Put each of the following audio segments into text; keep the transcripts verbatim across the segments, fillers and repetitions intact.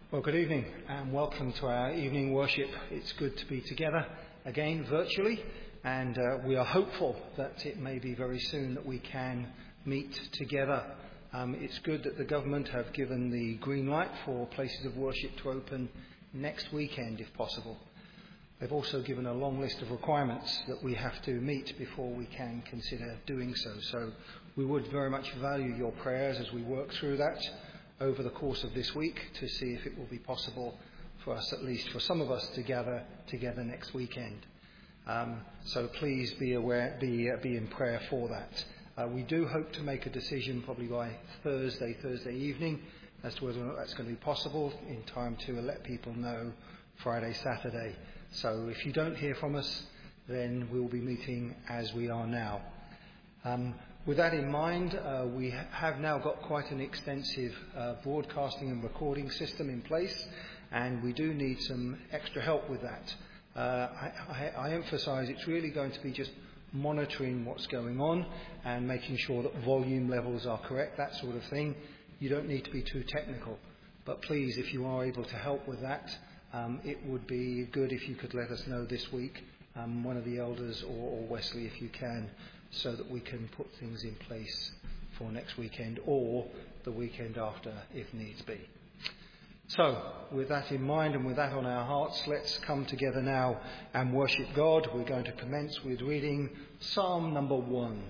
Well, good evening and welcome to our evening worship. It's good to be together again virtually, and uh, we are hopeful that it may be very soon that we can meet together. Um, it's good that the government have given the green light for places of worship to open next weekend if possible. They've also given a long list of requirements that we have to meet before we can consider doing so. So we would very much value your prayers as we work through that over the course of this week to see if it will be possible for us, at least for some of us, to gather together next weekend. Um, so please be aware, be, uh, be in prayer for that. Uh, we do hope to make a decision probably by Thursday, Thursday evening, as to whether or not that's going to be possible in time to let people know Friday, Saturday. So if you don't hear from us, then we'll be meeting as we are now. Um, With that in mind, uh, we have now got quite an extensive uh, broadcasting and recording system in place, and we do need some extra help with that. Uh, I, I, I emphasise it's really going to be just monitoring what's going on and making sure that volume levels are correct, that sort of thing. You don't need to be too technical, but please, if you are able to help with that, um, it would be good if you could let us know this week, um, one of the elders or, or Wesley if you can, so that we can put things in place for next weekend or the weekend after if needs be. So, with that in mind and with that on our hearts, let's come together now and worship God. We're going to commence with reading Psalm number one.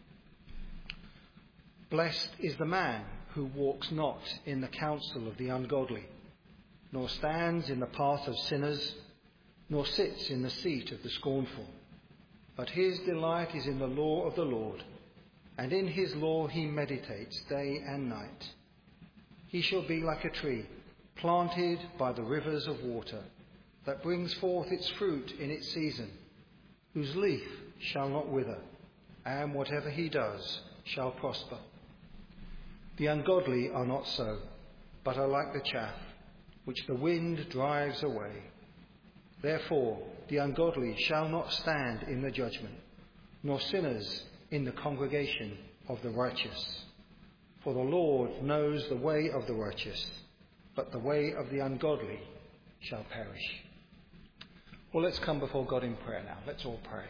Blessed is the man who walks not in the counsel of the ungodly, nor stands in the path of sinners, nor sits in the seat of the scornful. But his delight is in the law of the Lord, and in his law he meditates day and night. He shall be like a tree planted by the rivers of water, that brings forth its fruit in its season, whose leaf shall not wither, and whatever he does shall prosper. The ungodly are not so, but are like the chaff, which the wind drives away. Therefore, the ungodly shall not stand in the judgment, nor sinners in the congregation of the righteous. For the Lord knows the way of the righteous, but the way of the ungodly shall perish. Well, let's come before God in prayer now. Let's all pray.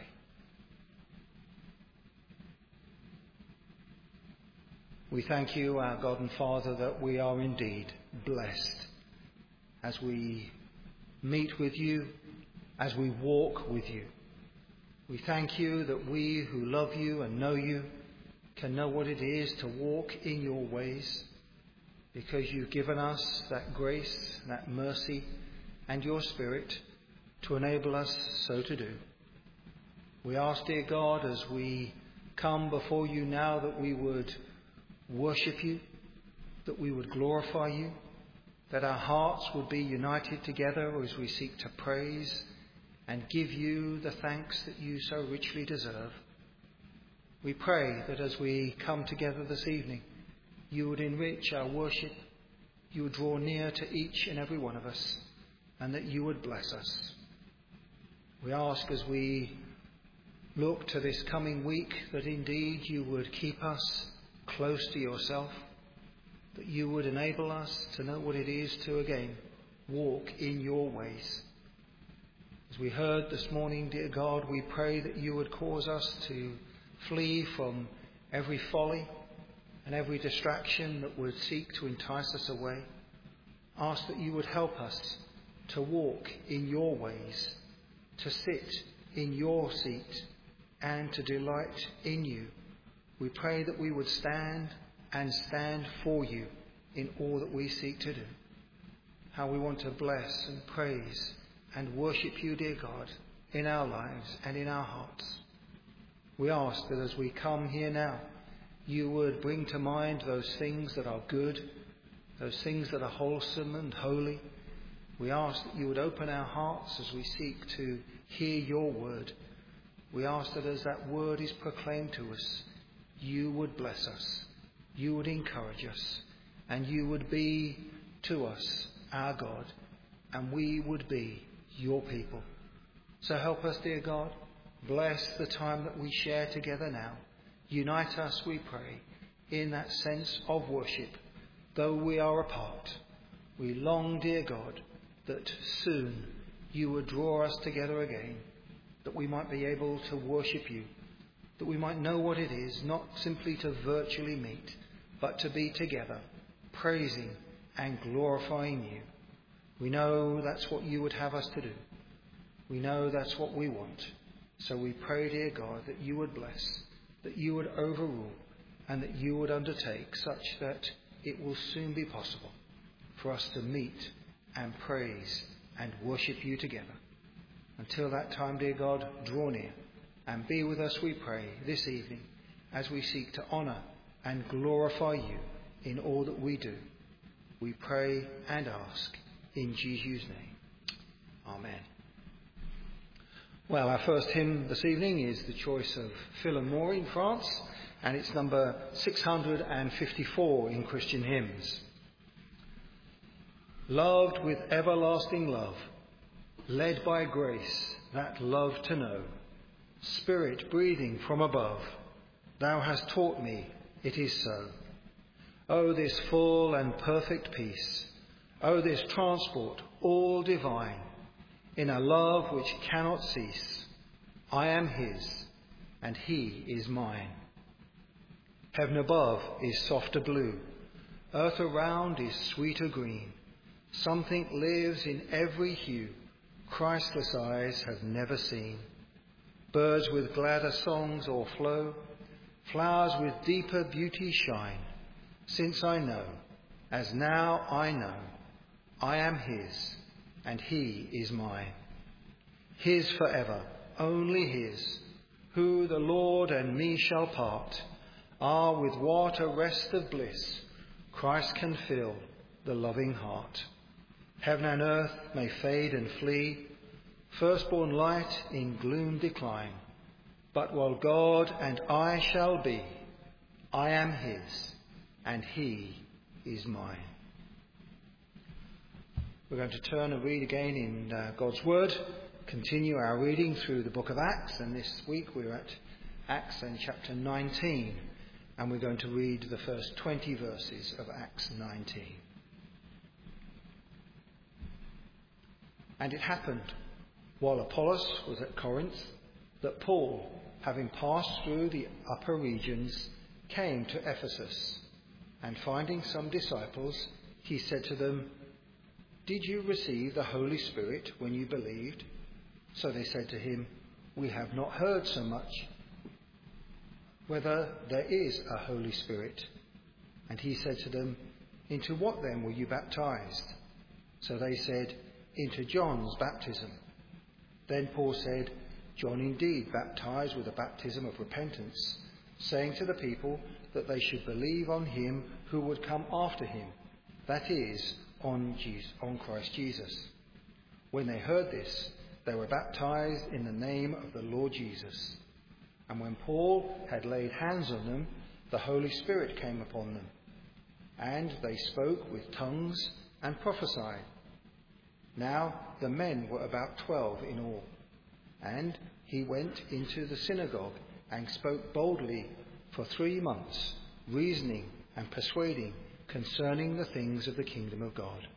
We thank you, our God and Father, that we are indeed blessed as we meet with you, as we walk with you. We thank you that we who love you and know you can know what it is to walk in your ways, because you've given us that grace, that mercy, and your Spirit to enable us so to do. We ask, dear God, as we come before you now, that we would worship you, that we would glorify you, that our hearts would be united together as we seek to praise and give you the thanks that you so richly deserve. We pray that as we come together this evening, you would enrich our worship, you would draw near to each and every one of us, and that you would bless us. We ask as we look to this coming week that indeed you would keep us close to yourself, that you would enable us to know what it is to again walk in your ways. As we heard this morning, dear God, we pray that you would cause us to flee from every folly and every distraction that would seek to entice us away. Ask that you would help us to walk in your ways, to sit in your seat, and to delight in you. We pray that we would stand and stand for you in all that we seek to do. How we want to bless and praise and worship you, dear God, in our lives and in our hearts. We ask that as we come here now, you would bring to mind those things that are good, those things that are wholesome and holy. We ask that you would open our hearts as we seek to hear your word. We ask that as that word is proclaimed to us, you would bless us, you would encourage us, and you would be to us our God, and we would be your people. So help us, dear God. Bless the time that we share together now. Unite us, we pray, in that sense of worship, though we are apart. We long, dear God, that soon you would draw us together again, that we might be able to worship you, that we might know what it is, not simply to virtually meet, but to be together, praising and glorifying you. We know that's what you would have us to do. We know that's what we want. So we pray, dear God, that you would bless, that you would overrule, and that you would undertake such that it will soon be possible for us to meet and praise and worship you together. Until that time, dear God, draw near and be with us, we pray, this evening as we seek to honour and glorify you in all that we do. We pray and ask in Jesus' name. Amen. Well, our first hymn this evening is the choice of Phil and Maureen France, and it's number six hundred fifty-four in Christian Hymns. Loved with everlasting love, led by grace that love to know, Spirit breathing from above, thou hast taught me it is so. Oh, this full and perfect peace, oh, this transport all divine, in a love which cannot cease. I am his, and he is mine. Heaven above is softer blue, earth around is sweeter green. Something lives in every hue Christless eyes have never seen. Birds with gladder songs o'erflow, flowers with deeper beauty shine. Since I know, as now I know, I am his, and he is mine. His forever, only his, who the Lord and me shall part. Ah, with what a rest of bliss Christ can fill the loving heart. Heaven and earth may fade and flee, firstborn light in gloom decline. But while God and I shall be, I am his, and he is mine. We're going to turn and read again in uh, God's Word, continue our reading through the book of Acts, and this week we're at Acts and chapter nineteen, and we're going to read the first twenty verses of Acts nineteen. And it happened, while Apollos was at Corinth, that Paul, having passed through the upper regions, came to Ephesus, and finding some disciples, he said to them, "Did you receive the Holy Spirit when you believed?" So they said to him, "We have not heard so much whether there is a Holy Spirit." And he said to them, "Into what then were you baptized?" So they said, "Into John's baptism." Then Paul said, "John indeed baptized with a baptism of repentance, saying to the people that they should believe on him who would come after him, that is, on Jesus, on Christ Jesus." When they heard this, they were baptized in the name of the Lord Jesus. And when Paul had laid hands on them, the Holy Spirit came upon them, and they spoke with tongues and prophesied. Now the men were about twelve in all. And he went into the synagogue and spoke boldly for three months, reasoning and persuading concerning the things of the kingdom of God.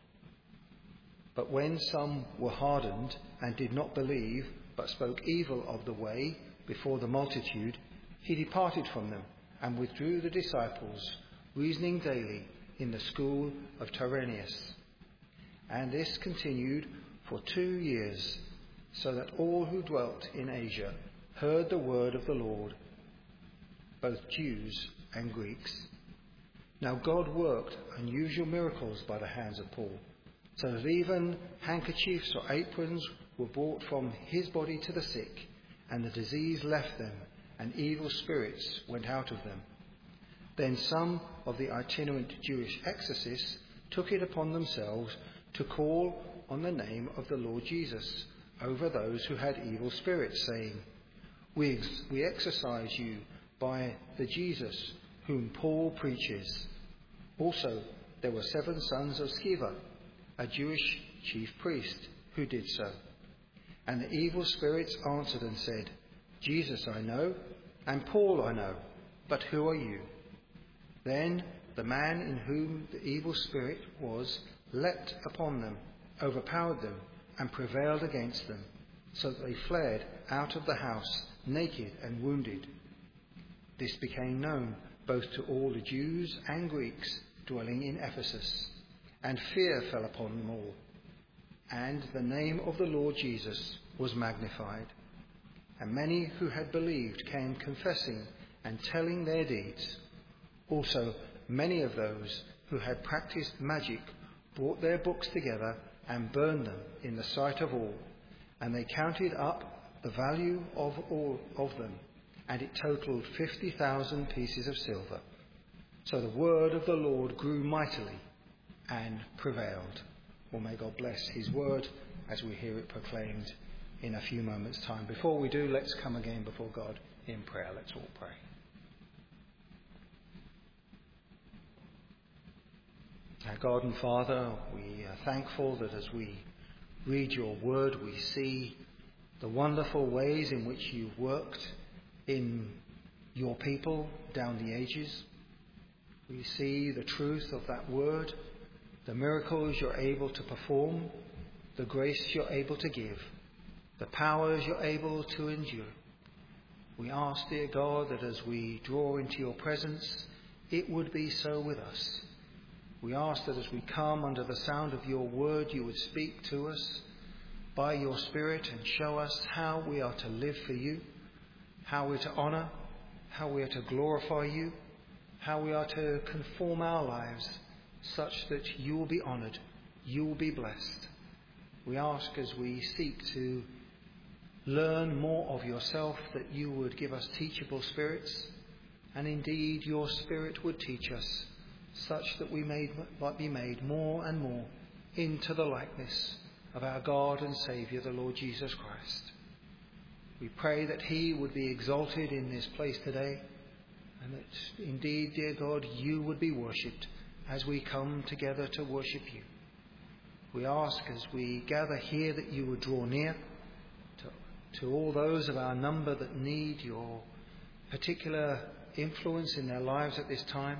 But when some were hardened and did not believe, but spoke evil of the way before the multitude, he departed from them and withdrew the disciples, reasoning daily in the school of Tyrannus. And this continued for two years, so that all who dwelt in Asia heard the word of the Lord, both Jews and Greeks. Now God worked unusual miracles by the hands of Paul, so that even handkerchiefs or aprons were brought from his body to the sick, and the disease left them, and evil spirits went out of them. Then some of the itinerant Jewish exorcists took it upon themselves to call on the name of the Lord Jesus over those who had evil spirits, saying, we, ex- we exorcise you by the Jesus whom Paul preaches. Also, there were seven sons of Sceva, a Jewish chief priest, who did so. And the evil spirits answered and said, "Jesus I know, and Paul I know, but who are you?" Then the man in whom the evil spirit was leapt upon them, overpowered them, and prevailed against them, so that they fled out of the house, naked and wounded. This became known both to all the Jews and Greeks dwelling in Ephesus, and fear fell upon them all. And the name of the Lord Jesus was magnified. And many who had believed came confessing and telling their deeds. Also, many of those who had practiced magic brought their books together and burned them in the sight of all. And they counted up the value of all of them, and it totaled fifty thousand pieces of silver. So the word of the Lord grew mightily and prevailed. Well, may God bless his word as we hear it proclaimed in a few moments' time. Before we do, let's come again before God in prayer. Let's all pray. Our God and Father, we are thankful that as we read your word, we see the wonderful ways in which you've worked in your people down the ages. We see the truth of that word, the miracles you're able to perform, the grace you're able to give, the powers you're able to endure. We ask, dear God, that as we draw into your presence, it would be so with us. We ask that as we come under the sound of your word, you would speak to us by your Spirit and show us how we are to live for you, how we're to honour, how we are to glorify you, how we are to conform our lives such that you will be honoured, you will be blessed. We ask as we seek to learn more of yourself that you would give us teachable spirits, and indeed your Spirit would teach us such that we may, might be made more and more into the likeness of our God and Saviour, the Lord Jesus Christ. We pray that he would be exalted in this place today, and that indeed, dear God, you would be worshipped as we come together to worship you. We ask as we gather here that you would draw near to, to all those of our number that need your particular influence in their lives at this time.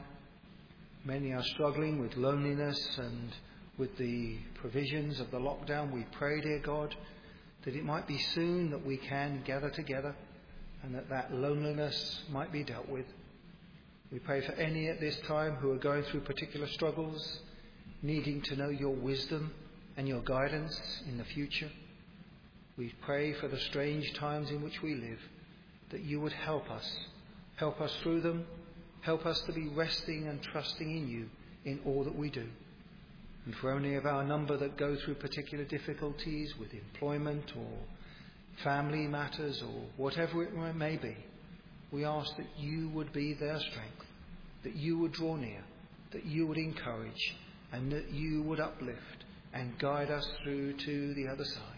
Many are struggling with loneliness and with the provisions of the lockdown. We pray, dear God, that it might be soon that we can gather together and that that loneliness might be dealt with. We pray for any at this time who are going through particular struggles, needing to know your wisdom and your guidance in the future. We pray for the strange times in which we live, that you would help us, help us through them, help us to be resting and trusting in you in all that we do. And for any of our number that go through particular difficulties with employment or family matters or whatever it may be, we ask that you would be their strength, that you would draw near, that you would encourage, and that you would uplift and guide us through to the other side.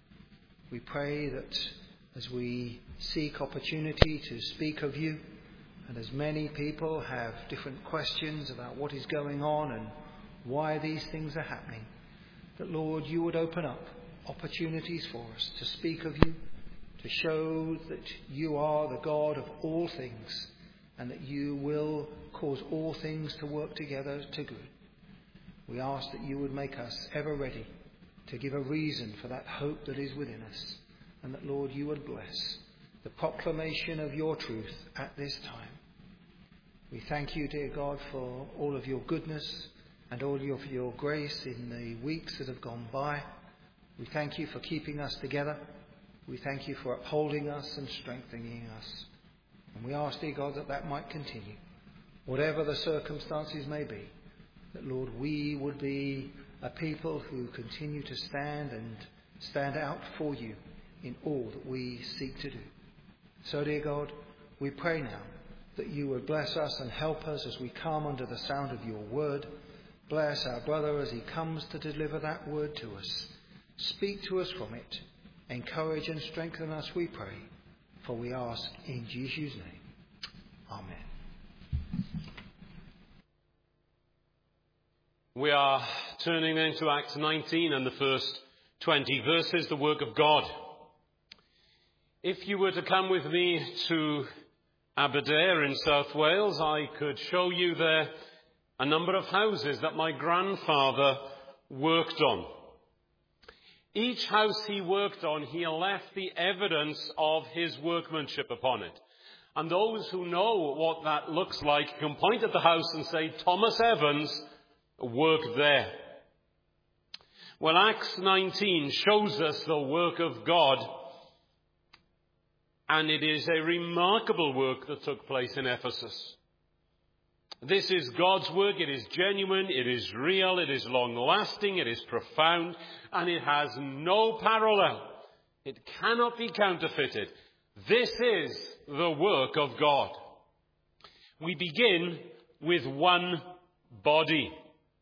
We pray that as we seek opportunity to speak of you, and as many people have different questions about what is going on and why these things are happening, that, Lord, you would open up opportunities for us to speak of you, to show that you are the God of all things and that you will cause all things to work together to good. We ask that you would make us ever ready to give a reason for that hope that is within us, and that, Lord, you would bless the proclamation of your truth at this time. We thank you, dear God, for all of your goodness and all of your grace in the weeks that have gone by. We thank you for keeping us together. We thank you for upholding us and strengthening us. And we ask, dear God, that that might continue, whatever the circumstances may be, that, Lord, we would be a people who continue to stand and stand out for you in all that we seek to do. So, dear God, we pray now that you would bless us and help us as we come under the sound of your word. Bless our brother as he comes to deliver that word to us. Speak to us from it. Encourage and strengthen us, we pray, for we ask in Jesus' name. Amen. We are turning then to Acts nineteen and the first twenty verses, the work of God. If you were to come with me to Aberdare in South Wales, I could show you there a number of houses that my grandfather worked on. Each house he worked on, he left the evidence of his workmanship upon it. And those who know what that looks like can point at the house and say, Thomas Evans worked there. Well, Acts nineteen shows us the work of God, and it is a remarkable work that took place in Ephesus. This is God's work. It is genuine, it is real, it is long-lasting, it is profound, and it has no parallel. It cannot be counterfeited. This is the work of God. We begin with one body.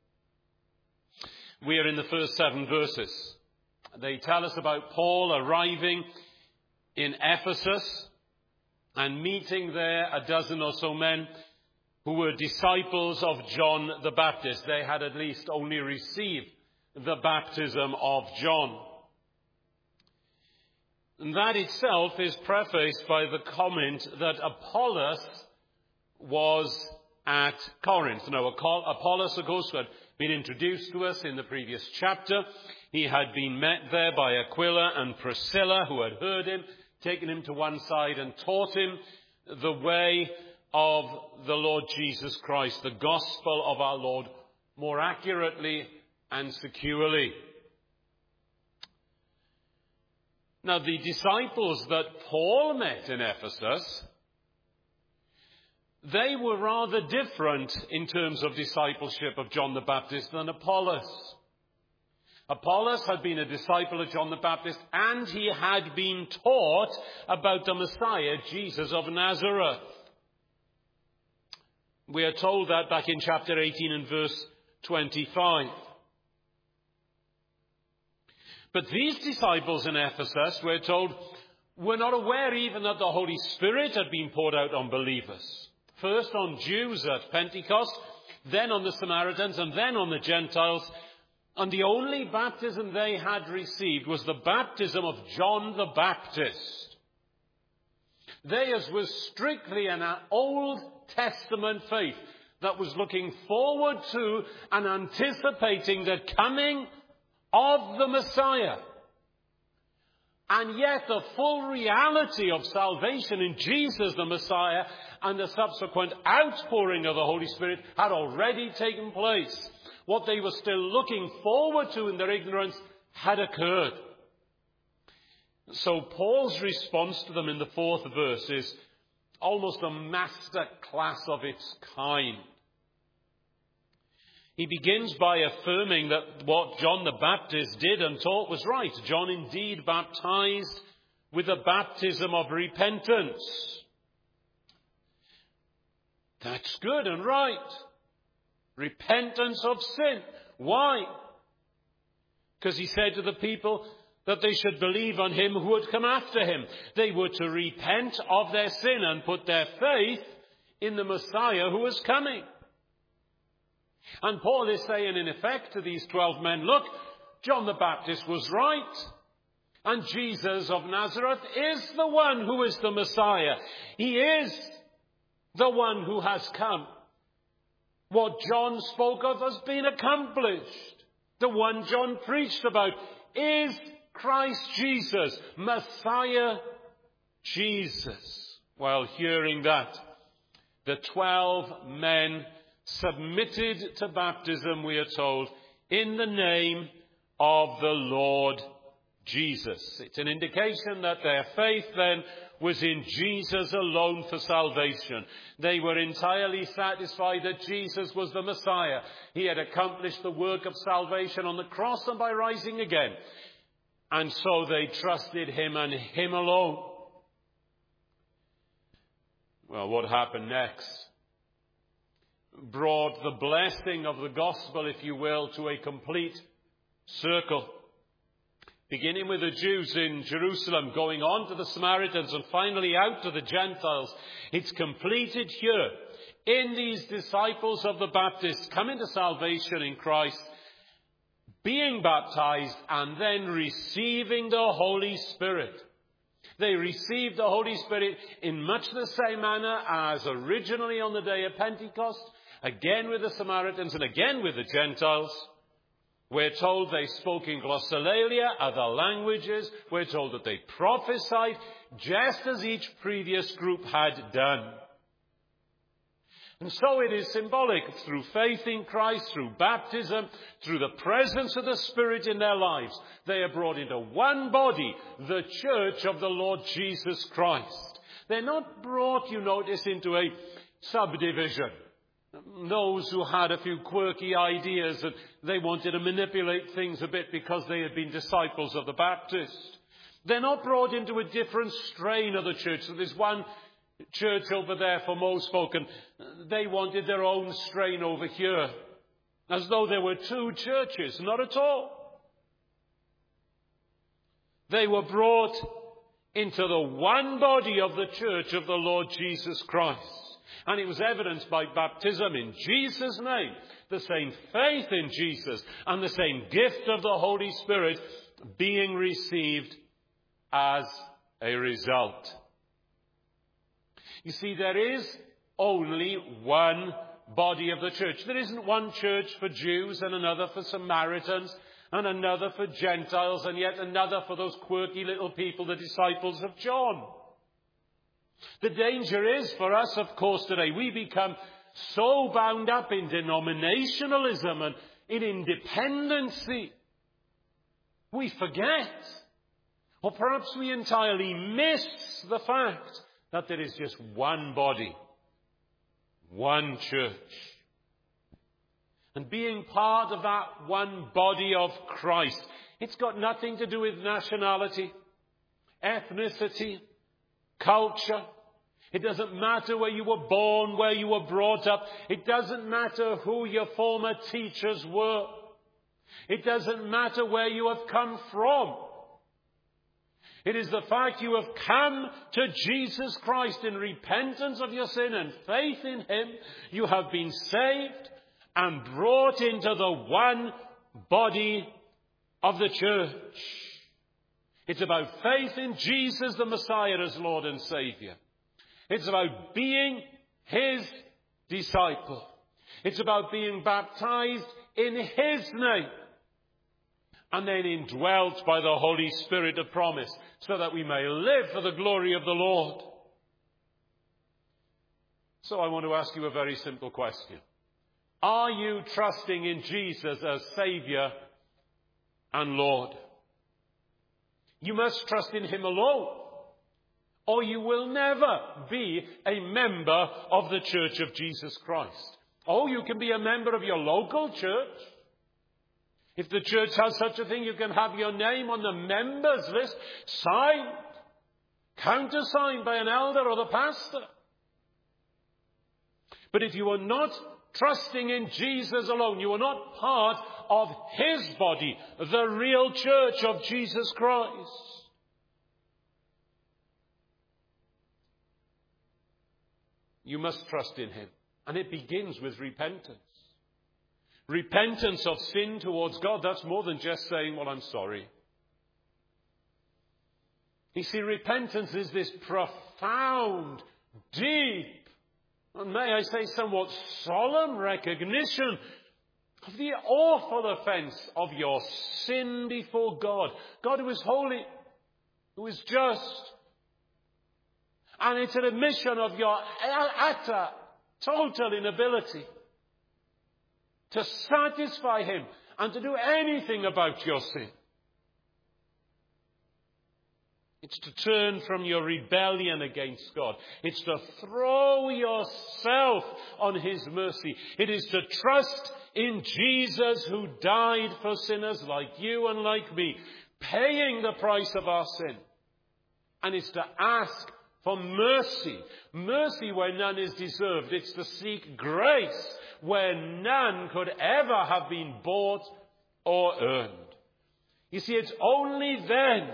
We are in the first seven verses. They tell us about Paul arriving in Ephesus and meeting there a dozen or so men who were disciples of John the Baptist. They had at least only received the baptism of John. And that itself is prefaced by the comment that Apollos was at Corinth. Now, Apollos, of course, had been introduced to us in the previous chapter. He had been met there by Aquila and Priscilla, who had heard him, taken him to one side and taught him the way of the Lord Jesus Christ, the gospel of our Lord, more accurately and securely. Now, the disciples that Paul met in Ephesus, they were rather different in terms of discipleship of John the Baptist than Apollos. Apollos had been a disciple of John the Baptist, and he had been taught about the Messiah, Jesus of Nazareth. We are told that back in chapter eighteen and verse twenty-five. But these disciples in Ephesus, we're told, were not aware even that the Holy Spirit had been poured out on believers. First on Jews at Pentecost, then on the Samaritans, and then on the Gentiles. And the only baptism they had received was the baptism of John the Baptist. Theirs was strictly an Old Testament faith that was looking forward to and anticipating the coming of the Messiah. And yet the full reality of salvation in Jesus the Messiah and the subsequent outpouring of the Holy Spirit had already taken place. What they were still looking forward to in their ignorance had occurred. So Paul's response to them in the fourth verse is almost a master class of its kind. He begins by affirming that what John the Baptist did and taught was right. John indeed baptized with a baptism of repentance. That's good and right. Repentance of sin. Why? Because he said to the people that they should believe on him who would come after him. They were to repent of their sin and put their faith in the Messiah who was coming. And Paul is saying, in effect, to these twelve men, look, John the Baptist was right. And Jesus of Nazareth is the one who is the Messiah. He is the one who has come. What John spoke of has been accomplished. The one John preached about is Christ Jesus, Messiah Jesus. While hearing that, the twelve men submitted to baptism, we are told, in the name of the Lord Jesus. It's an indication that their faith then was in Jesus alone for salvation. They were entirely satisfied that Jesus was the Messiah. He had accomplished the work of salvation on the cross and by rising again. And so they trusted him and him alone. Well, what happened next brought the blessing of the gospel, if you will, to a complete circle. Beginning with the Jews in Jerusalem, going on to the Samaritans, and finally out to the Gentiles. It's completed here in these disciples of the Baptist coming to salvation in Christ, being baptized, and then receiving the Holy Spirit. They received the Holy Spirit in much the same manner as originally on the day of Pentecost, again with the Samaritans, and again with the Gentiles. We're told they spoke in glossolalia, other languages. We're told that they prophesied, just as each previous group had done. And so it is symbolic. Through faith in Christ, through baptism, through the presence of the Spirit in their lives, they are brought into one body, the church of the Lord Jesus Christ. They're not brought, you notice, into a subdivision. Those who had a few quirky ideas and they wanted to manipulate things a bit because they had been disciples of the Baptist. They're not brought into a different strain of the church. So there's one church over there for most folk, and they wanted their own strain over here. As though there were two churches. Not at all. They were brought into the one body of the church of the Lord Jesus Christ. And it was evidenced by baptism in Jesus' name, the same faith in Jesus, and the same gift of the Holy Spirit being received as a result. You see, there is only one body of the church. There isn't one church for Jews and another for Samaritans and another for Gentiles and yet another for those quirky little people, the disciples of John. The danger is for us, of course, today, we become so bound up in denominationalism and in independency. We forget, or perhaps we entirely miss the fact that there is just one body, one church. And being part of that one body of Christ, it's got nothing to do with nationality, ethnicity, culture. It doesn't matter where you were born, where you were brought up. It doesn't matter who your former teachers were. It doesn't matter where you have come from. It is the fact you have come to Jesus Christ in repentance of your sin and faith in Him. You have been saved and brought into the one body of the church. It's about faith in Jesus the Messiah as Lord and Saviour. It's about being His disciple. It's about being baptized in His name and then indwelt by the Holy Spirit of promise so that we may live for the glory of the Lord. So I want to ask you a very simple question. Are you trusting in Jesus as Saviour and Lord? You must trust in Him alone, or you will never be a member of the Church of Jesus Christ. Oh, you can be a member of your local church. If the church has such a thing, you can have your name on the members list, signed, countersigned by an elder or the pastor. But if you are not trusting in Jesus alone, you are not part of His body, the real church of Jesus Christ. You must trust in Him. And it begins with repentance. Repentance of sin towards God, that's more than just saying, well, I'm sorry. You see, repentance is this profound, deep, and may I say somewhat solemn recognition of the awful offence of your sin before God. God who is holy, who is just. And it's an admission of your utter, total inability to satisfy Him and to do anything about your sin. It's to turn from your rebellion against God. It's to throw yourself on His mercy. It is to trust in Jesus who died for sinners like you and like me, paying the price of our sin. And it's to ask for mercy. Mercy where none is deserved. It's to seek grace where none could ever have been bought or earned. You see, it's only then,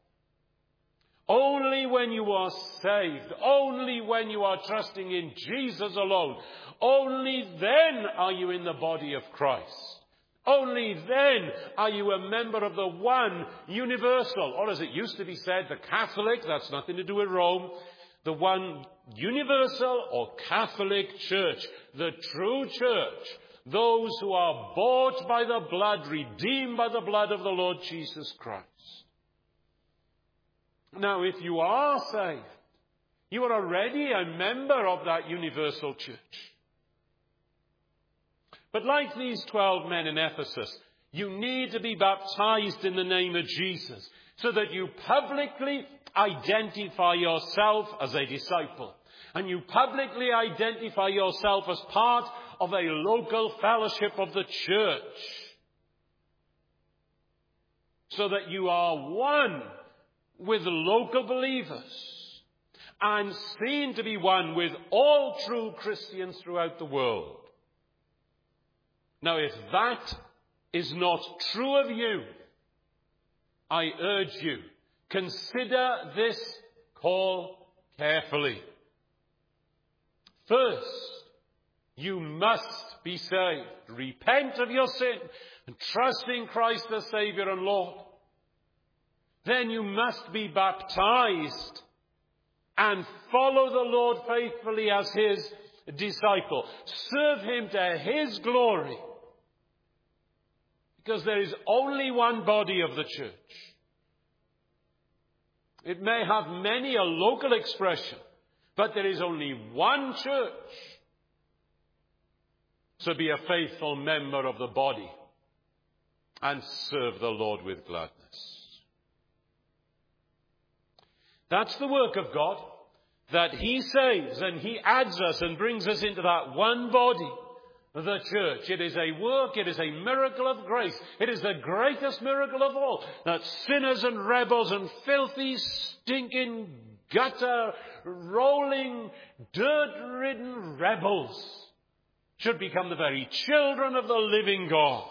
only when you are saved, only when you are trusting in Jesus alone, only then are you in the body of Christ. Only then are you a member of the one universal, or as it used to be said, the Catholic, that's nothing to do with Rome, the one universal or Catholic church, the true church, those who are bought by the blood, redeemed by the blood of the Lord Jesus Christ. Now, if you are saved, you are already a member of that universal church. But like these twelve men in Ephesus, you need to be baptized in the name of Jesus so that you publicly identify yourself as a disciple. And you publicly identify yourself as part of a local fellowship of the church. So that you are one with local believers and seen to be one with all true Christians throughout the world. Now, if that is not true of you, I urge you, consider this call carefully. First, you must be saved. Repent of your sin and trust in Christ the Saviour and Lord. Then you must be baptized and follow the Lord faithfully as his disciple. Serve him to his glory. Because there is only one body of the church. It may have many a local expression, but there is only one church. So be a faithful member of the body and serve the Lord with gladness. That's the work of God, that he saves and he adds us and brings us into that one body, the church. It is a work, it is a miracle of grace. It is the greatest miracle of all, that sinners and rebels and filthy, stinking, gutter, rolling, dirt-ridden rebels should become the very children of the living God.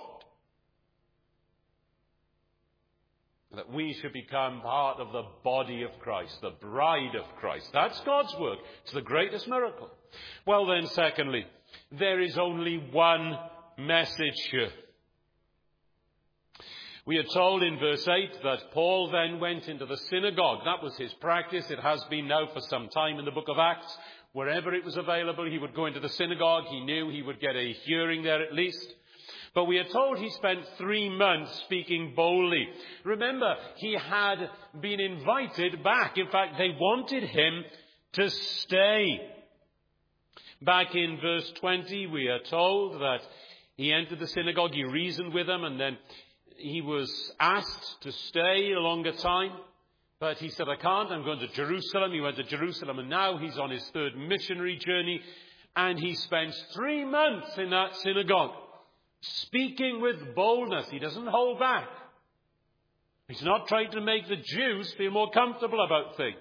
That we should become part of the body of Christ, the bride of Christ. That's God's work. It's the greatest miracle. Well then, secondly, there is only one message here. We are told in verse eight that Paul then went into the synagogue. That was his practice. It has been now for some time in the book of Acts. Wherever it was available, he would go into the synagogue. He knew he would get a hearing there at least. But we are told he spent three months speaking boldly. Remember, he had been invited back. In fact, they wanted him to stay. Back in verse twenty, we are told that he entered the synagogue, he reasoned with them, and then he was asked to stay a longer time. But he said, I can't, I'm going to Jerusalem. He went to Jerusalem, and now he's on his third missionary journey. And he spends three months in that synagogue, speaking with boldness. He doesn't hold back. He's not trying to make the Jews feel more comfortable about things.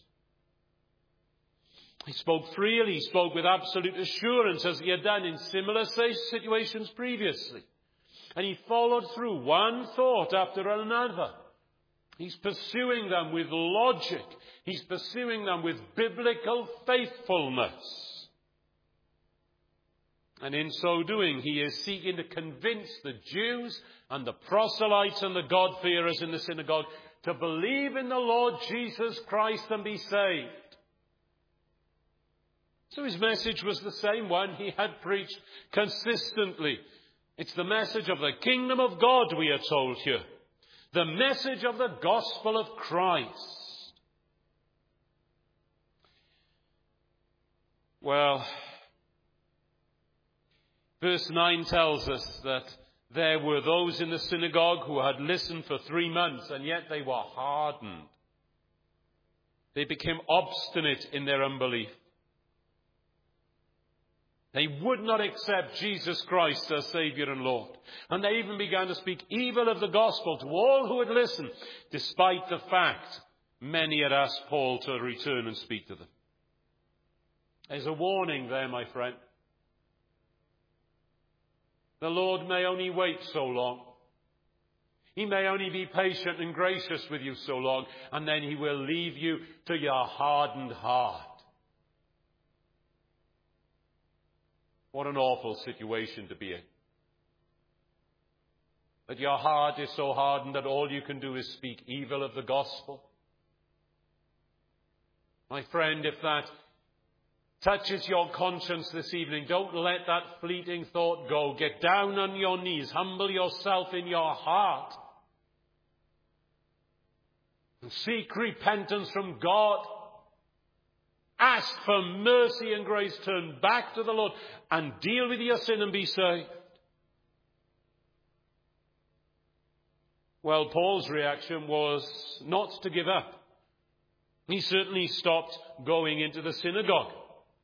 He spoke freely. He spoke with absolute assurance, as he had done in similar situations previously. And he followed through one thought after another. He's pursuing them with logic. He's pursuing them with biblical faithfulness. And in so doing, he is seeking to convince the Jews and the proselytes and the God-fearers in the synagogue to believe in the Lord Jesus Christ and be saved. So his message was the same one he had preached consistently. It's the message of the kingdom of God, we are told here. The message of the gospel of Christ. Well, verse nine tells us that there were those in the synagogue who had listened for three months, and yet they were hardened. They became obstinate in their unbelief. They would not accept Jesus Christ as Saviour and Lord. And they even began to speak evil of the gospel to all who had listened, despite the fact many had asked Paul to return and speak to them. There's a warning there, my friend. The Lord may only wait so long. He may only be patient and gracious with you so long, and then he will leave you to your hardened heart. What an awful situation to be in. That your heart is so hardened that all you can do is speak evil of the gospel. My friend, if that touches your conscience this evening, don't let that fleeting thought go. Get down on your knees. Humble yourself in your heart. And seek repentance from God. Ask for mercy and grace. Turn back to the Lord and deal with your sin and be saved. Well, Paul's reaction was not to give up. He certainly stopped going into the synagogue.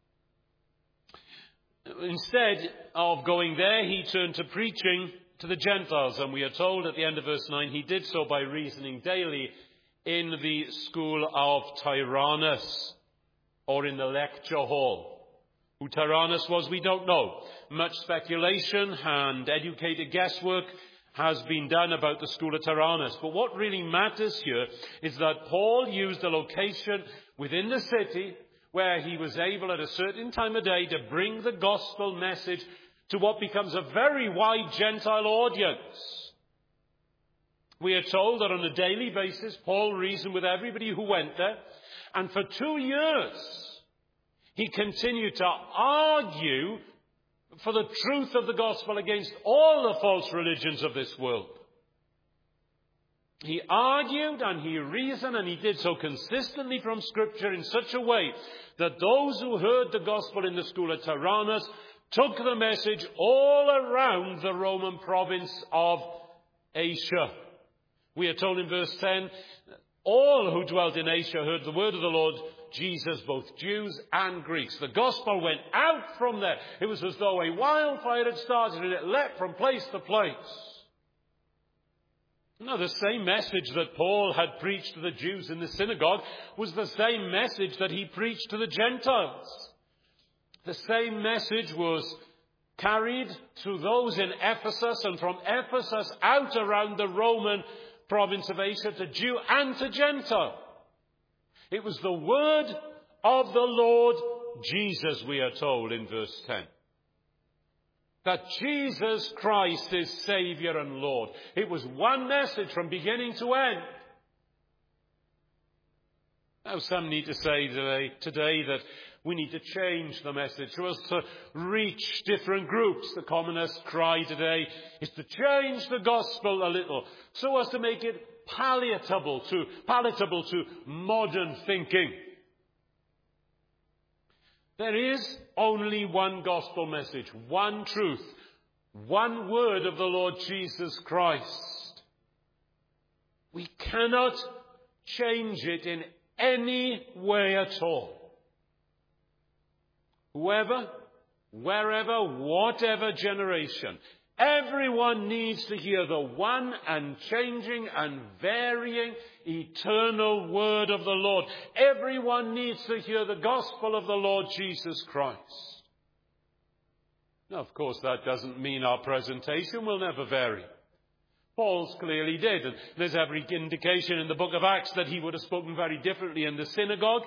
Instead of going there, he turned to preaching to the Gentiles. And we are told at the end of verse nine, he did so by reasoning daily in the school of Tyrannus, or in the lecture hall. Who Tyrannus was, we don't know. Much speculation and educated guesswork has been done about the school of Tyrannus. But what really matters here is that Paul used a location within the city where he was able at a certain time of day to bring the gospel message to what becomes a very wide Gentile audience. We are told that on a daily basis, Paul reasoned with everybody who went there, and for two years he continued to argue for the truth of the gospel against all the false religions of this world. He argued and he reasoned, and he did so consistently from Scripture in such a way that those who heard the gospel in the school of Tyrannus took the message all around the Roman province of Asia. We are told in verse ten, all who dwelt in Asia heard the word of the Lord Jesus, both Jews and Greeks. The gospel went out from there. It was as though a wildfire had started and it leapt from place to place. Now, the same message that Paul had preached to the Jews in the synagogue was the same message that he preached to the Gentiles. The same message was carried to those in Ephesus, and from Ephesus out around the Roman province of Asia, to Jew and to Gentile. It was the word of the Lord Jesus, we are told in verse ten. That Jesus Christ is Saviour and Lord. It was one message from beginning to end. Now, some need to say today, today that we need to change the message so as to reach different groups. The commonest cry today is to change the gospel a little so as to make it palatable to, palatable to modern thinking. There is only one gospel message, one truth, one word of the Lord Jesus Christ. We cannot change it in any way at all. Whoever, wherever, whatever generation, everyone needs to hear the one unchanging and varying eternal word of the Lord. Everyone needs to hear the gospel of the Lord Jesus Christ. Now, of course, that doesn't mean our presentation will never vary. Paul's clearly did, and there's every indication in the book of Acts that he would have spoken very differently in the synagogue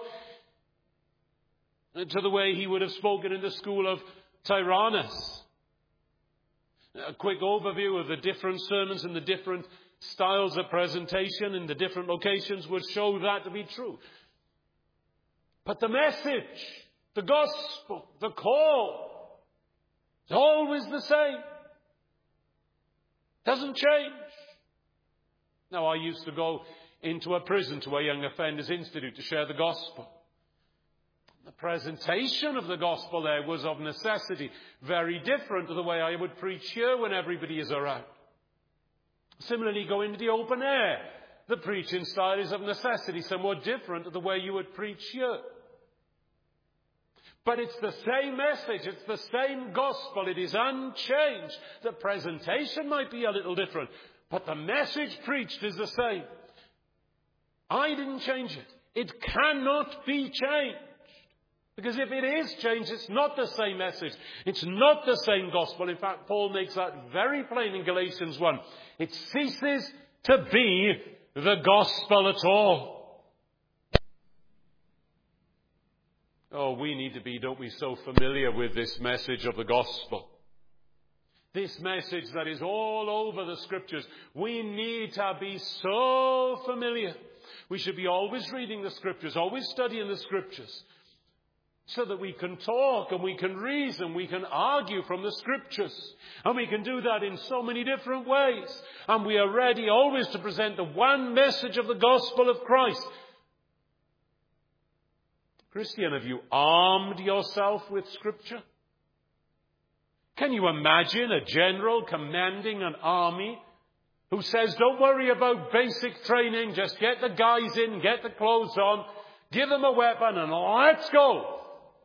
to the way he would have spoken in the school of Tyrannus. A quick overview of the different sermons and the different styles of presentation in the different locations would show that to be true. But the message, the gospel, the call, is always the same. Doesn't change. Now, I used to go into a prison, to a Young Offenders Institute, to share the gospel. The presentation of the gospel there was of necessity very different to the way I would preach here when everybody is around. Similarly, go into the open air. The preaching style is of necessity somewhat different to the way you would preach here. But it's the same message. It's the same gospel. It is unchanged. The presentation might be a little different, but the message preached is the same. I didn't change it. It cannot be changed. Because if it is changed, it's not the same message. It's not the same gospel. In fact, Paul makes that very plain in Galatians one. It ceases to be the gospel at all. Oh, we need to be, don't we, so familiar with this message of the gospel. This message that is all over the Scriptures. We need to be so familiar. We should be always reading the Scriptures, always studying the Scriptures. so that we can talk and we can reason, we can argue from the Scriptures. And we can do that in so many different ways. And we are ready always to present the one message of the gospel of Christ. Christian, have you armed yourself with Scripture? Can you imagine a general commanding an army who says, don't worry about basic training, just get the guys in, get the clothes on, give them a weapon and let's go?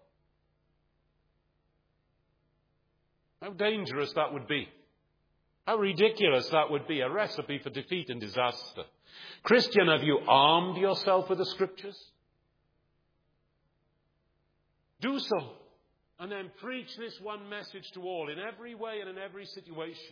How dangerous that would be. How ridiculous that would be. A recipe for defeat and disaster. Christian, have you armed yourself with the Scriptures? Do so. And then preach this one message to all in every way and in every situation.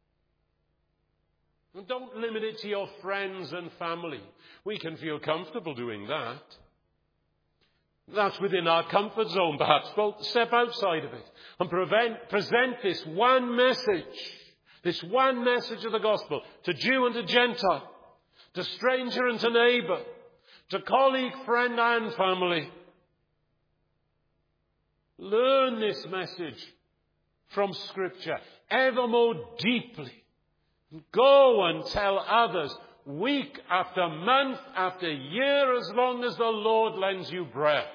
And don't limit it to your friends and family. We can feel comfortable doing that. That's within our comfort zone, perhaps. Well, step outside of it and prevent, present this one message, this one message of the gospel to Jew and to Gentile, to stranger and to neighbour, to colleague, friend and family. Learn this message from Scripture ever more deeply. Go and tell others week after month after year, as long as the Lord lends you breath.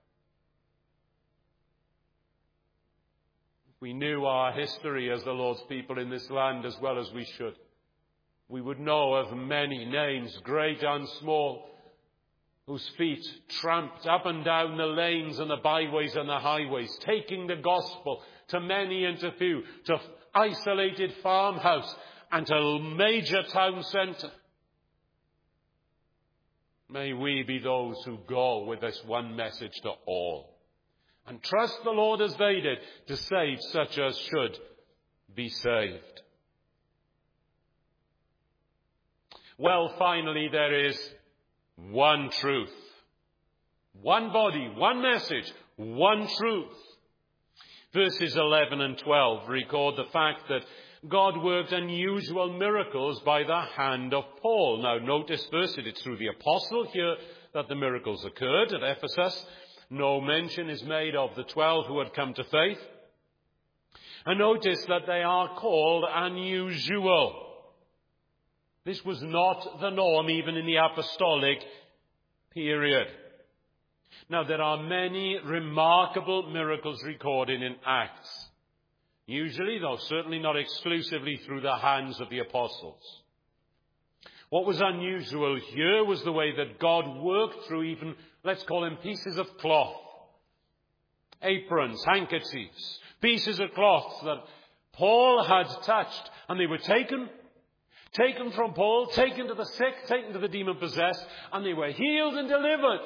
If we knew our history as the Lord's people in this land as well as we should, we would know of many names, great and small, whose feet tramped up and down the lanes and the byways and the highways, taking the gospel to many and to few, to isolated farmhouse and to major town centre. May we be those who go with this one message to all and trust the Lord as they did to save such as should be saved. Well, finally, there is one truth, one body, one message, one truth. Verses eleven and twelve record the fact that God worked unusual miracles by the hand of Paul. Now, notice first that it's through the apostle here that the miracles occurred at Ephesus. No mention is made of the twelve who had come to faith. And notice that they are called unusual. This was not the norm even in the apostolic period. Now, there are many remarkable miracles recorded in Acts. Usually, though certainly not exclusively, through the hands of the apostles. What was unusual here was the way that God worked through even, let's call them pieces of cloth. Aprons, handkerchiefs, pieces of cloth that Paul had touched. And they were taken, taken from Paul, taken to the sick, taken to the demon-possessed, and they were healed and delivered.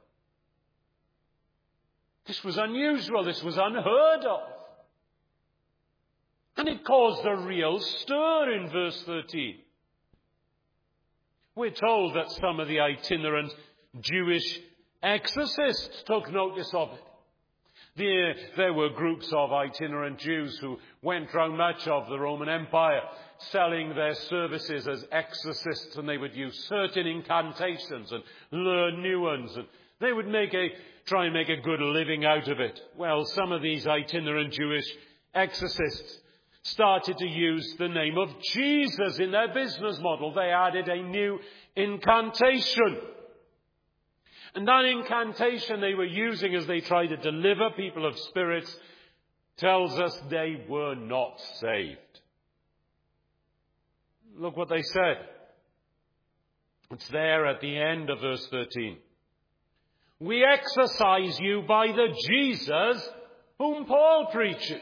This was unusual. This was unheard of. And it caused a real stir in verse thirteen. We're told that some of the itinerant Jewish exorcists took notice of it. There, there were groups of itinerant Jews who went round much of the Roman Empire, selling their services as exorcists, and they would use certain incantations and learn new ones, and they would make a try and make a good living out of it. Well, some of these itinerant Jewish exorcists started to use the name of Jesus in their business model. They added a new incantation. And that incantation they were using as they tried to deliver people of spirits tells us they were not saved. Look what they said. It's there at the end of verse thirteen. We exorcise you by the Jesus whom Paul preaches.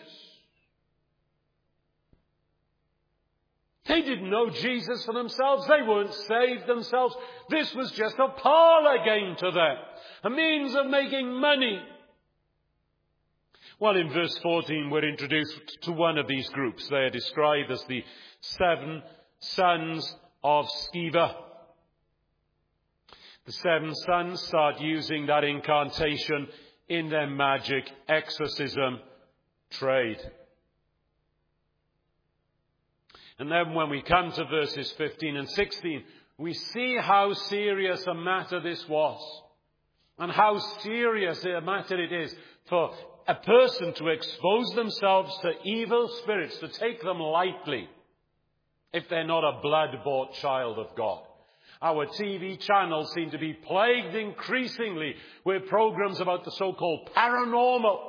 They didn't know Jesus for themselves. They weren't saved themselves. This was just a parlour game to them, a means of making money. Well, in verse fourteen, we're introduced to one of these groups. They are described as the seven sons of Sceva. The seven sons start using that incantation in their magic exorcism trade. And then when we come to verses fifteen and sixteen, we see how serious a matter this was, and how serious a matter it is for a person to expose themselves to evil spirits, to take them lightly, if they're not a blood-bought child of God. Our T V channels seem to be plagued increasingly with programs about the so-called paranormal.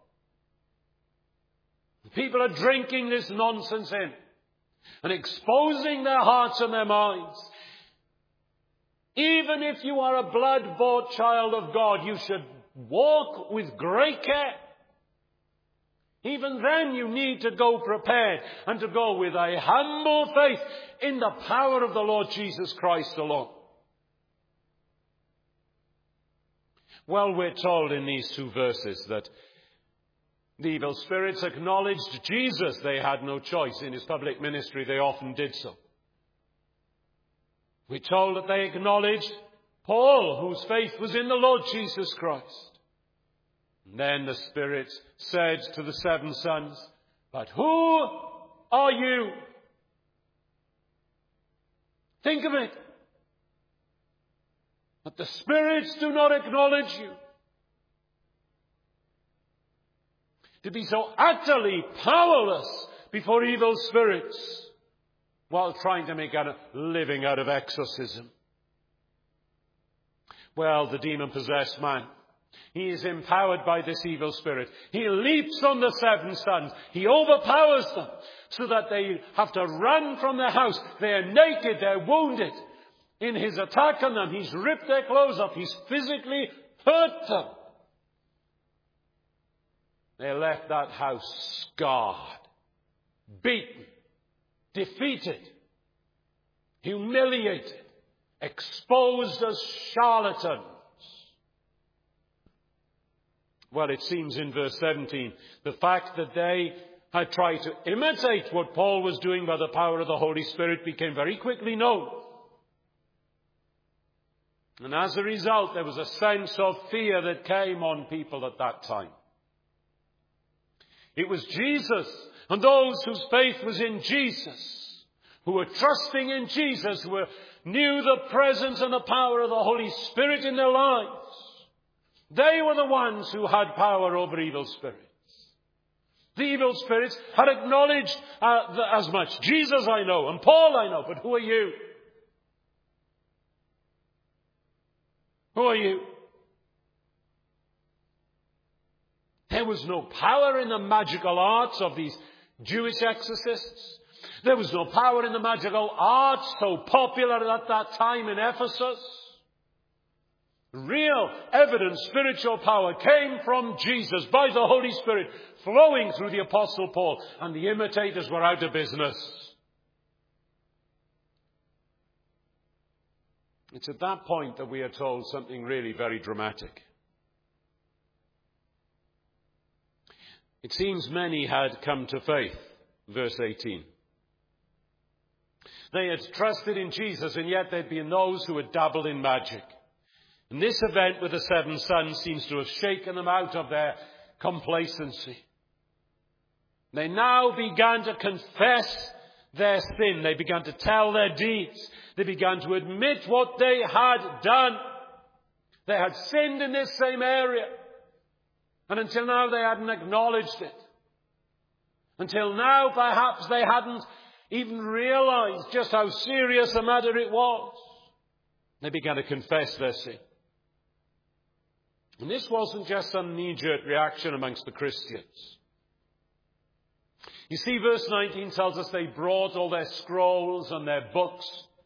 People are drinking this nonsense in and exposing their hearts and their minds. Even if you are a blood-bought child of God, you should walk with great care. Even then you need to go prepared and to go with a humble faith in the power of the Lord Jesus Christ alone. Well, we're told in these two verses that the evil spirits acknowledged Jesus. They had no choice. In his public ministry, they often did so. We're told that they acknowledged Paul, whose faith was in the Lord Jesus Christ. And then the Spirit said to the seven sons, "But who are you?" Think of it. But the spirits do not acknowledge you. To be so utterly powerless before evil spirits while trying to make a living out of exorcism. Well, the demon-possessed man, he is empowered by this evil spirit. He leaps on the seven sons. He overpowers them so that they have to run from their house. They are naked. They're wounded. In his attack on them, he's ripped their clothes off. He's physically hurt them. They left that house scarred, beaten, defeated, humiliated, exposed as charlatans. Well, it seems in verse seventeen, the fact that they had tried to imitate what Paul was doing by the power of the Holy Spirit became very quickly known. And as a result, there was a sense of fear that came on people at that time. It was Jesus and those whose faith was in Jesus, who were trusting in Jesus, who were, knew the presence and the power of the Holy Spirit in their lives. They were the ones who had power over evil spirits. The evil spirits had acknowledged uh, the, as much. Jesus I know, and Paul I know, but who are you? Who are you? There was no power in the magical arts of these Jewish exorcists. There was no power in the magical arts so popular at that time in Ephesus. Real, evident spiritual power came from Jesus by the Holy Spirit flowing through the Apostle Paul, and the imitators were out of business. It's at that point that we are told something really very dramatic. It seems many had come to faith, verse eighteen. They had trusted in Jesus, and yet there'd been those who had dabbled in magic. And this event with the seven sons seems to have shaken them out of their complacency. They now began to confess their sin. They began to tell their deeds. They began to admit what they had done. They had sinned in this same area. And until now they hadn't acknowledged it. Until now perhaps they hadn't even realized just how serious a matter it was. They began to confess their sin. And this wasn't just some knee-jerk reaction amongst the Christians. You see, verse nineteen tells us they brought all their scrolls and their books.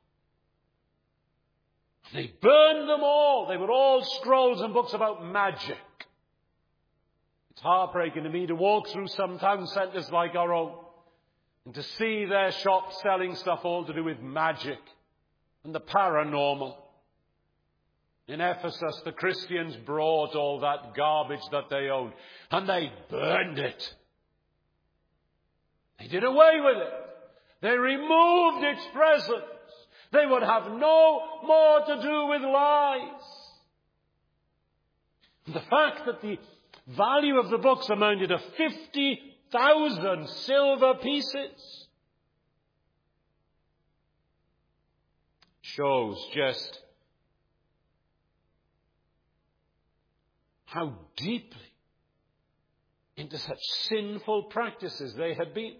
They burned them all. They were all scrolls and books about magic. It's heartbreaking to me to walk through some town centres like our own and to see their shops selling stuff all to do with magic and the paranormal. In Ephesus, the Christians brought all that garbage that they owned and they burned it. They did away with it. They removed its presence. They would have no more to do with lies. The fact that the value of the books amounted to fifty thousand silver pieces shows just how deeply into such sinful practices they had been.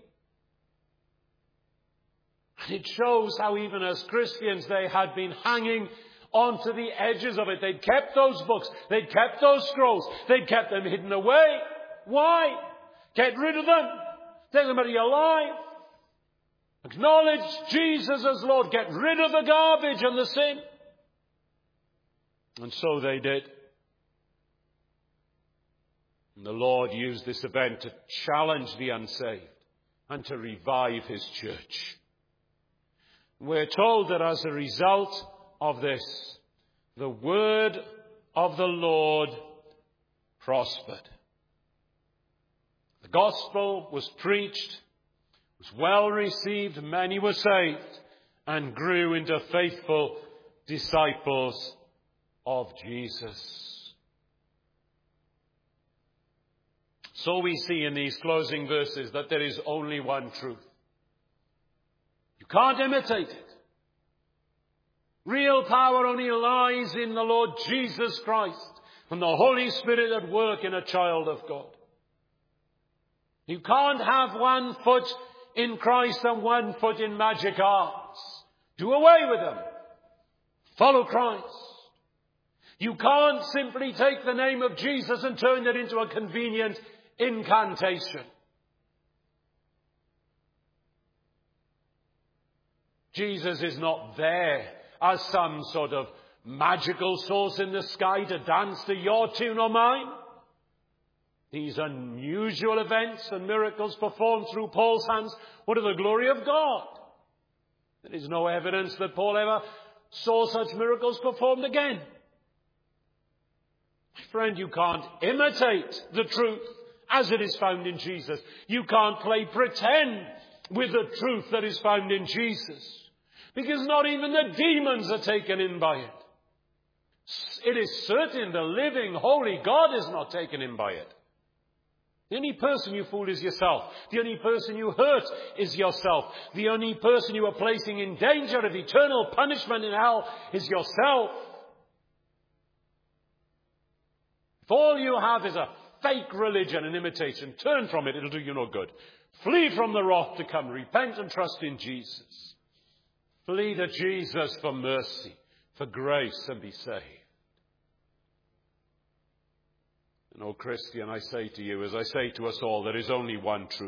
And it shows how even as Christians they had been hanging onto the edges of it. They'd kept those books. They'd kept those scrolls. They'd kept them hidden away. Why? Get rid of them. Take them out of your life. Acknowledge Jesus as Lord. Get rid of the garbage and the sin. And so they did. And the Lord used this event to challenge the unsaved and to revive his church. We're told that as a result of this, the word of the Lord prospered. The gospel was preached, was well received, many were saved, and grew into faithful disciples of Jesus. So we see in these closing verses that there is only one truth. You can't imitate it. Real power only lies in the Lord Jesus Christ and the Holy Spirit at work in a child of God. You can't have one foot in Christ and one foot in magic arts. Do away with them. Follow Christ. You can't simply take the name of Jesus and turn it into a convenient incantation. Jesus is not there as some sort of magical source in the sky to dance to your tune or mine. These unusual events and miracles performed through Paul's hands were to the glory of God. There is no evidence that Paul ever saw such miracles performed again. My friend, you can't imitate the truth as it is found in Jesus. You can't play pretend with the truth that is found in Jesus. Because not even the demons are taken in by it. It is certain the living, holy God is not taken in by it. The only person you fool is yourself. The only person you hurt is yourself. The only person you are placing in danger of eternal punishment in hell is yourself. If all you have is a fake religion and imitation, turn from it. It'll do you no good. Flee from the wrath to come. Repent and trust in Jesus. Flee to Jesus for mercy, for grace, and be saved. And, oh Christian, I say to you, as I say to us all, there is only one truth.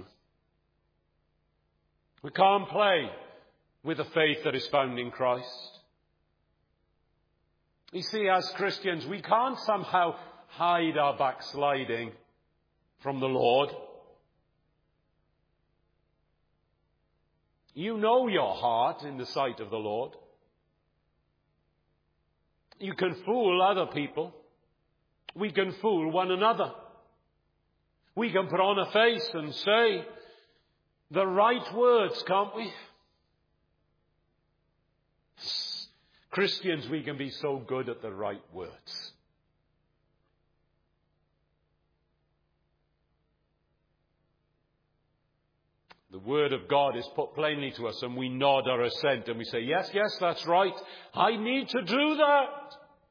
We can't play with the faith that is found in Christ. You see, as Christians, we can't somehow hide our backsliding from the Lord. You know your heart in the sight of the Lord. You can fool other people. We can fool one another. We can put on a face and say the right words, can't we? Christians, we can be so good at the right words. The word of God is put plainly to us and we nod our assent and we say, yes, yes, that's right. I need to do that.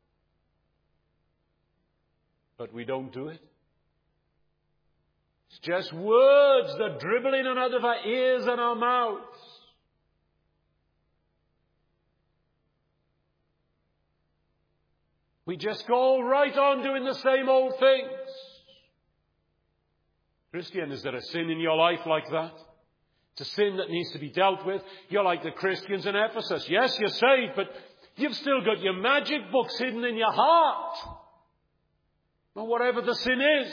But we don't do it. It's just words that dribble in and out of our ears and our mouths. We just go right on doing the same old things. Christian, is there a sin in your life like that? It's a sin that needs to be dealt with. You're like the Christians in Ephesus. Yes, you're saved, but you've still got your magic books hidden in your heart. Or whatever the sin is.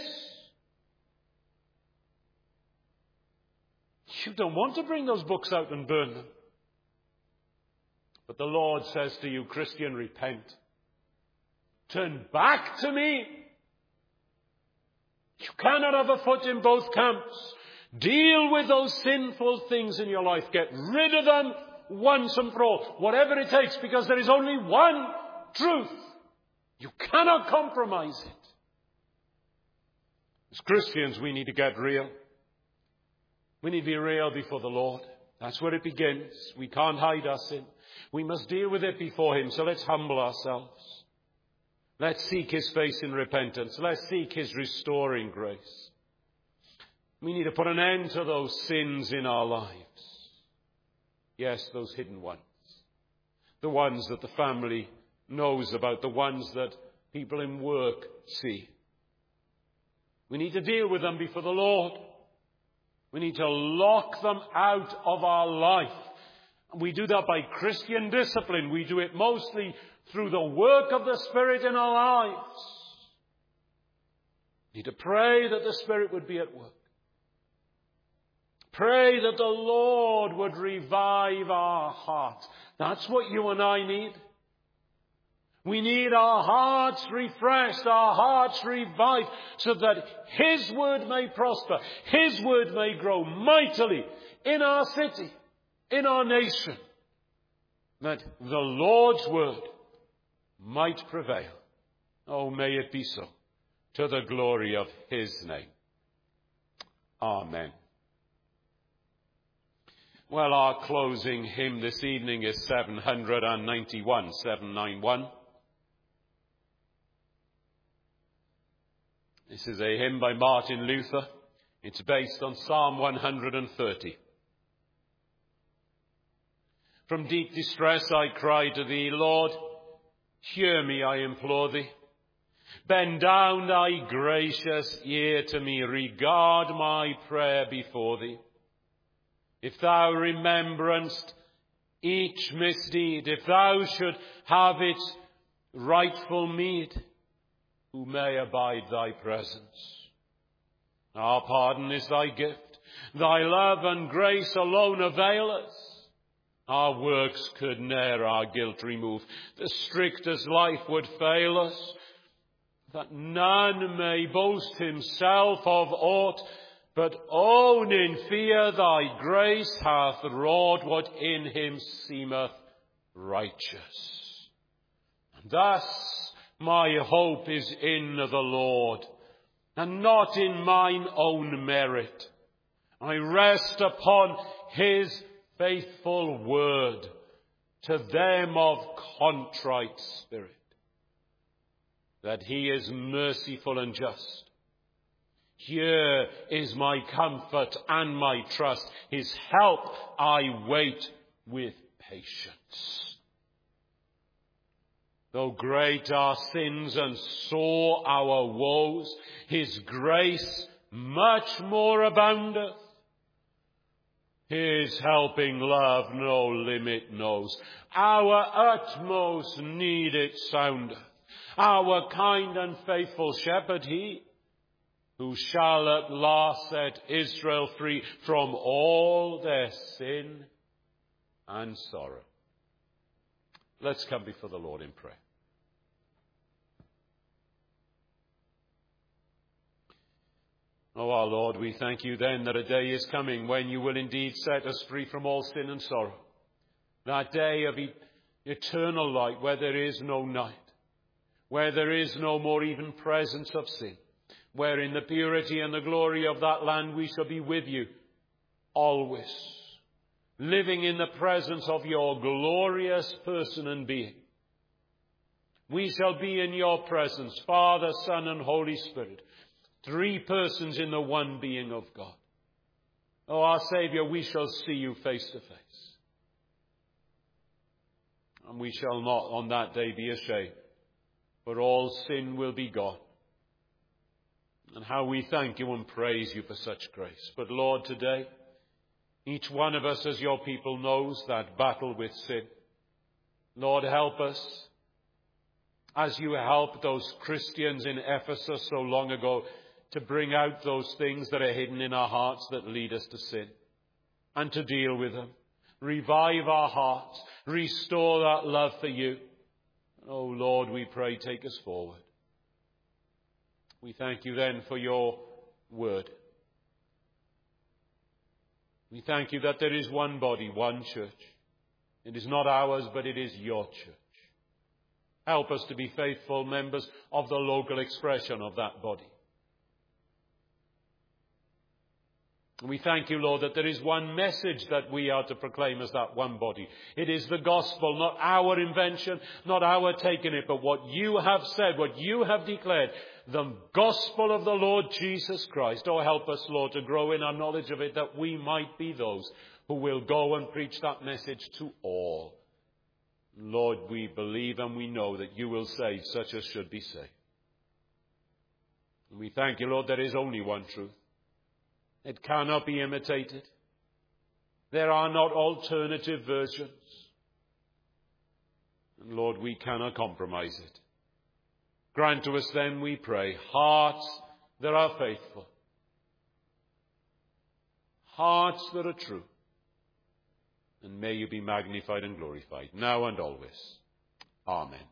You don't want to bring those books out and burn them. But the Lord says to you, Christian, repent. Turn back to me. You cannot have a foot in both camps. Deal with those sinful things in your life. Get rid of them once and for all. Whatever it takes, because there is only one truth. You cannot compromise it. As Christians, we need to get real. We need to be real before the Lord. That's where it begins. We can't hide our sin. We must deal with it before Him. So let's humble ourselves. Let's seek His face in repentance. Let's seek His restoring grace. We need to put an end to those sins in our lives. Yes, those hidden ones. The ones that the family knows about, the ones that people in work see. We need to deal with them before the Lord. We need to lock them out of our life. We do that by Christian discipline. We do it mostly through the work of the Spirit in our lives. We need to pray that the Spirit would be at work. Pray that the Lord would revive our hearts. That's what you and I need. We need our hearts refreshed, our hearts revived, so that His word may prosper, His word may grow mightily in our city, in our nation, that the Lord's word might prevail. Oh, may it be so, to the glory of His name. Amen. Well, our closing hymn this evening is seven ninety-one, seven ninety-one. This is a hymn by Martin Luther. It's based on Psalm one thirty. From deep distress I cry to Thee, Lord. Hear me, I implore Thee. Bend down Thy gracious ear to me. Regard my prayer before Thee. If Thou rememberanst each misdeed, if Thou should have its rightful meed, who may abide Thy presence? Our pardon is Thy gift. Thy love and grace alone avail us. Our works could ne'er our guilt remove. The strictest life would fail us, that none may boast himself of aught, but own in fear Thy grace hath wrought what in him seemeth righteous. And thus my hope is in the Lord, and not in mine own merit. I rest upon His faithful word to them of contrite spirit, that He is merciful and just. Here is my comfort and my trust. His help I wait with patience. Though great our sins and sore our woes, His grace much more aboundeth. His helping love no limit knows. Our utmost need it soundeth. Our kind and faithful shepherd He, who shall at last set Israel free from all their sin and sorrow. Let's come before the Lord in prayer. Oh, our Lord, we thank You then that a day is coming when You will indeed set us free from all sin and sorrow. That day of e- eternal light where there is no night, where there is no more even presence of sin, where in the purity and the glory of that land we shall be with You always, living in the presence of Your glorious person and being. We shall be in Your presence, Father, Son, and Holy Spirit, three persons in the one being of God. Oh, our Saviour, we shall see You face to face. And we shall not on that day be ashamed, for all sin will be gone. And how we thank You and praise You for such grace. But Lord, today, each one of us as Your people knows that battle with sin. Lord, help us as You helped those Christians in Ephesus so long ago to bring out those things that are hidden in our hearts that lead us to sin, and to deal with them. Revive our hearts. Restore that love for You. Oh Lord, we pray, take us forward. We thank You then for Your word. We thank You that there is one body, one church. It is not ours, but it is Your church. Help us to be faithful members of the local expression of that body. And we thank you, Lord, that there is one message that we are to proclaim as that one body. It is the gospel, not our invention, not our taking it, but what you have said, what you have declared, the gospel of the Lord Jesus Christ. Oh, help us, Lord, to grow in our knowledge of it, that we might be those who will go and preach that message to all. Lord, we believe and we know that you will save such as should be saved. And we thank you, Lord, there is only one truth. It cannot be imitated. There are not alternative versions. And Lord, we cannot compromise it. Grant to us then, we pray, hearts that are faithful, hearts that are true, and may you be magnified and glorified, now and always. Amen.